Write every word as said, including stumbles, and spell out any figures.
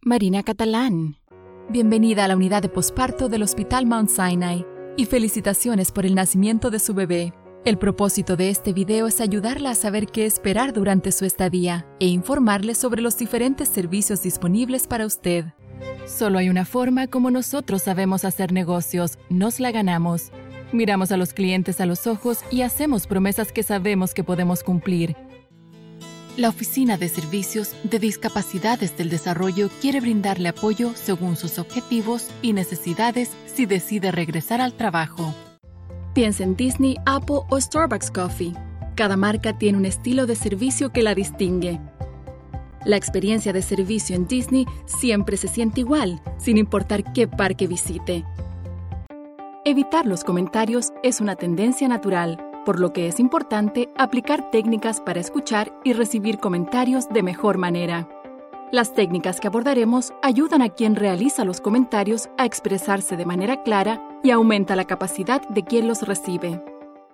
Marina Catalán. Bienvenida a la unidad de posparto del Hospital Mount Sinai y felicitaciones por el nacimiento de su bebé. El propósito de este video es ayudarla a saber qué esperar durante su estadía e informarle sobre los diferentes servicios disponibles para usted. Solo hay una forma como nosotros sabemos hacer negocios, nos la ganamos. Miramos a los clientes a los ojos y hacemos promesas que sabemos que podemos cumplir. La Oficina de Servicios de Discapacidades del Desarrollo quiere brindarle apoyo según sus objetivos y necesidades si decide regresar al trabajo. Piensa en Disney, Apple o Starbucks Coffee. Cada marca tiene un estilo de servicio que la distingue. La experiencia de servicio en Disney siempre se siente igual, sin importar qué parque visite. Evitar los comentarios es una tendencia natural, por lo que es importante aplicar técnicas para escuchar y recibir comentarios de mejor manera. Las técnicas que abordaremos ayudan a quien realiza los comentarios a expresarse de manera clara y aumenta la capacidad de quien los recibe.